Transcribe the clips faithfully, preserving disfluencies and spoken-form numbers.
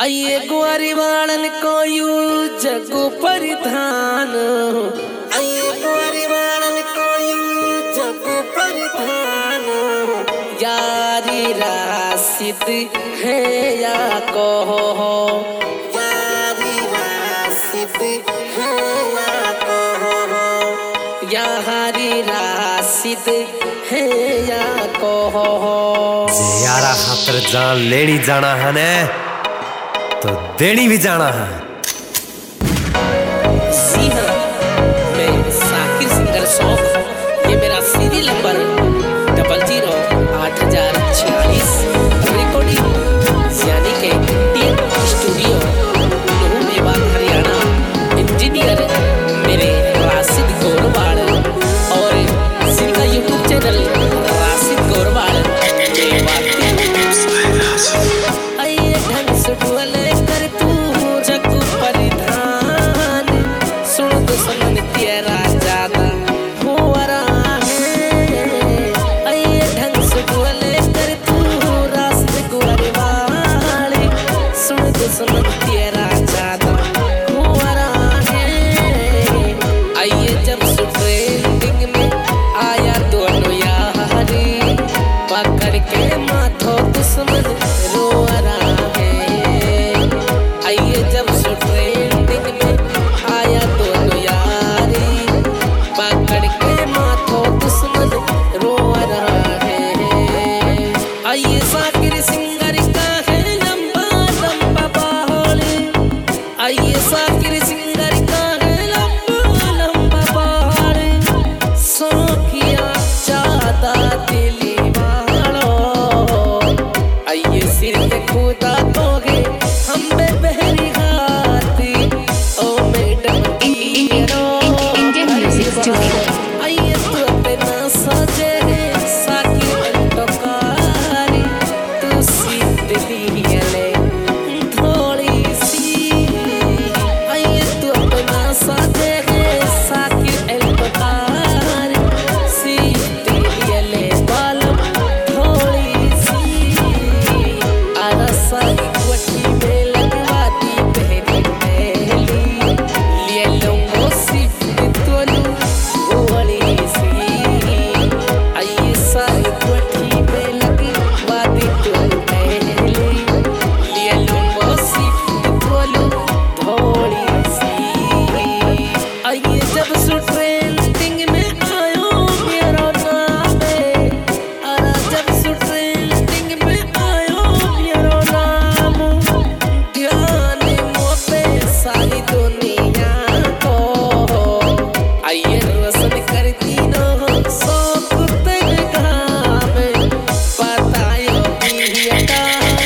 आइए गुआरी वालन को यू जगो परिधान, आइए गुआरी वालन को यू जगो परिधान। यारी राशिद है या कहो हो, यारी राशिद है या कहो हो, यारी राशिद है या कहो हो। यारा खातर जान लेनी जाना है ने तो देनी भी जाना है। जी हाँ, मैं साकिर सिंगर शौक, ये मेरा सीरियल नंबर डबल जीरो आठ हजार छियालीस रिकॉर्डिंग यानी के TM studio Luhu Mewat Haryana. Engineer मेरे राशिद गोरवाल और जिनका यूट्यूब चैनल राशिद गोरवाल। आइए ढंग से डुअले कर तू जगू परिधान, सुन तो समन तेरा ज्यादा हो रहा है। आइए ढंग से डुअले कर तू रास्ते गुआरे वाले, सुन तो समन तेरा ज्यादा हो रहा है। आइए जब से ट्रेंडिंग में आया दोनों यारी, पकड़ के माथो दुश्मन रो रहा है। आइए जब से ट्रेंडिंग में आया दोनों यारी, पकड़ के माथो दुश्मन रो रहा है। आइए साकिर सिंगर का है लंबा लंबा बाहुल, आइए साकिर सिंगर का है लंबा लंबा बाहुल। सो किया ज्यादा दिली वालों, आइए सिर पे खुदा दोगे हम पे बहरी हाथी। ओ मैडम Indian Music Studio. आइए तू अपना सजे साकिर टोकारी, तू सीट लियले थोड़ी सी। आइए तू अपना सजे साकिर टोकारी, सीट लियले बालम थोड़ी सी। आरसा वटी में लगवाती पहली पहली, लिए लूंगो सीट तोलू गोली सी। आइए सारी वटी में लगवाती तोलू पहली, लिए लूंगो सीट तोलू थोड़ी सी। आइए जब से ट्रेंडिंग में आयो मेरा नाम है, अरे जब से ट्रेंडिंग में आयो मेरा नाम, ध्यान मोपे सारी दुनिया को। आइए रोशन करती नो शौक तक काम, बतायो पिया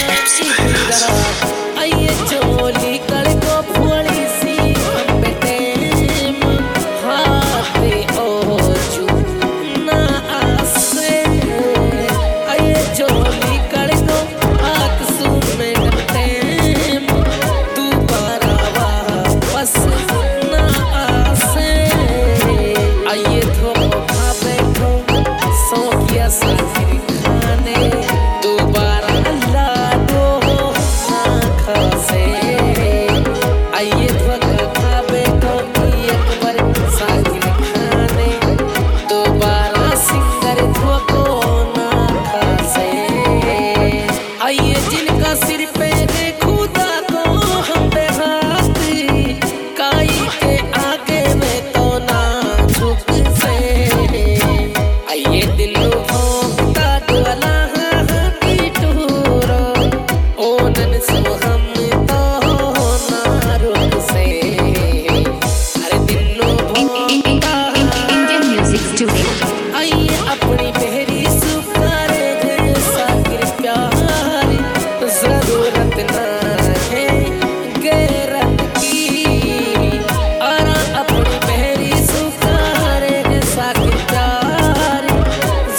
आइए चोली कर को भोली सी हम बेटेम, हाथे ओ चू ना आसे। आइए चोली कर को आक सू में डटेम, दोबारा वापस ना आसे। आइए धोखा बैठो सो किया साकिर खाने, दोबारा लाडो ना खासे। आइए धोखा खा बैठो एक बार साकिर खाने, दोबारा सिंगर धोखो ना खासे। आइए जिनका सिर पे है खुदा को हम पे हाथी, काई के आगे में तो ना झुक से। आइए दिलो भोंकता डोला हाथी टूरो, ओनन सो हम तो ना रुक से। अरे दिलो भोंकता Indian Music Studio. आइए अपनी बहरी सुखारे दे साकिर प्यार, जरूरत ना है गैरत की। और अपनी बहरी सुखारे दे साकिर प्यार,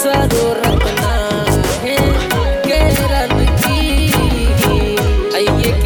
जरूरत ना है गैरत की। आइए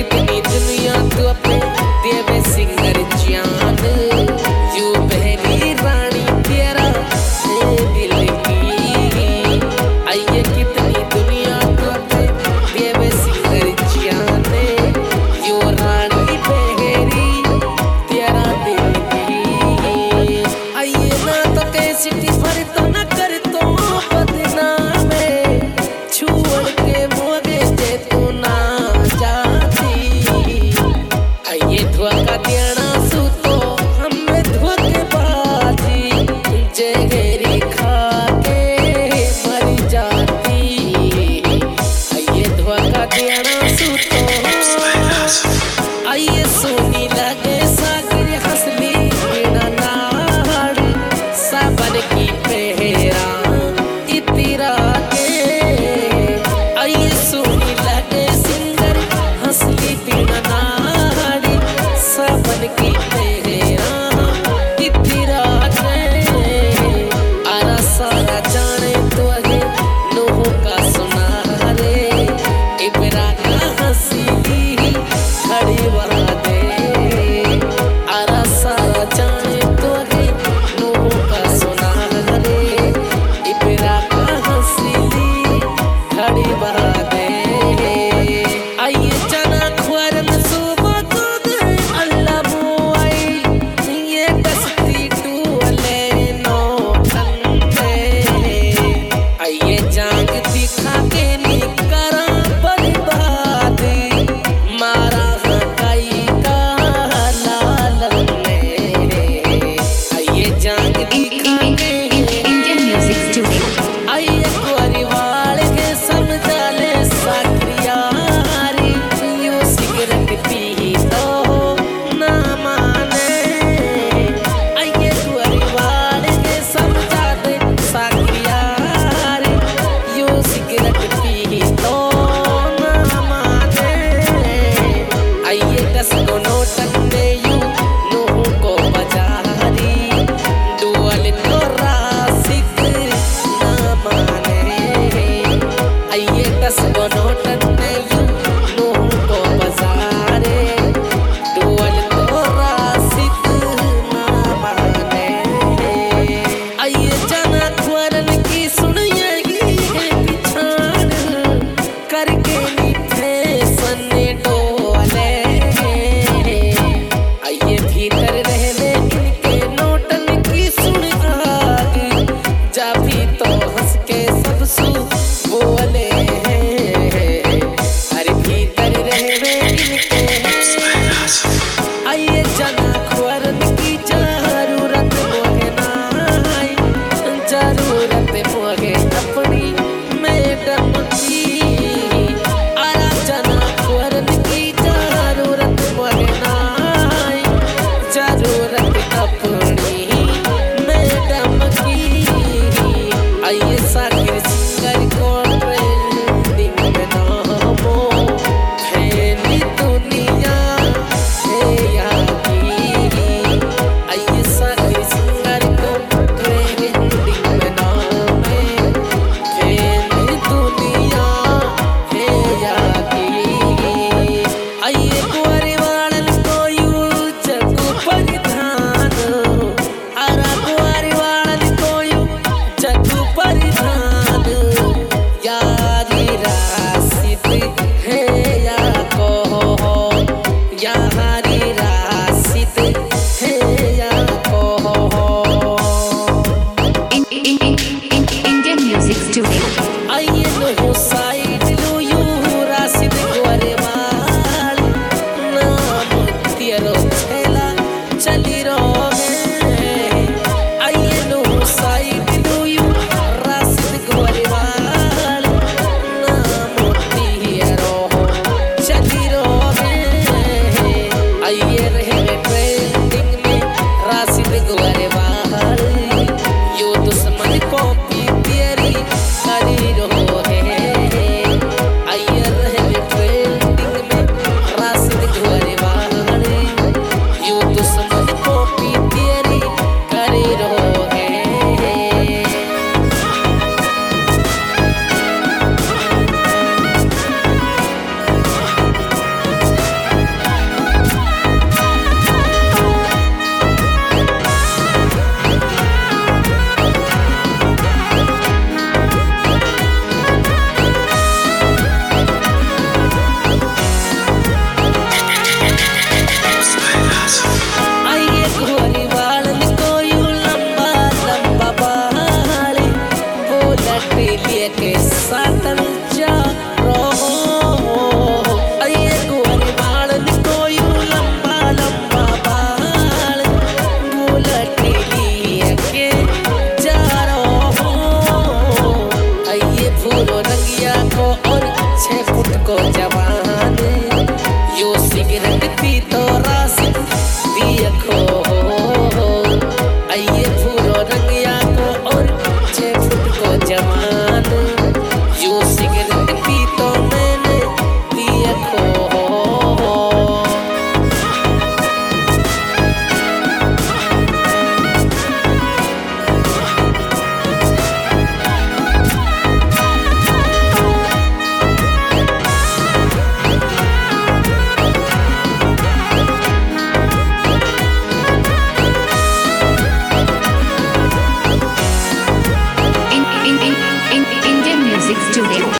आइयो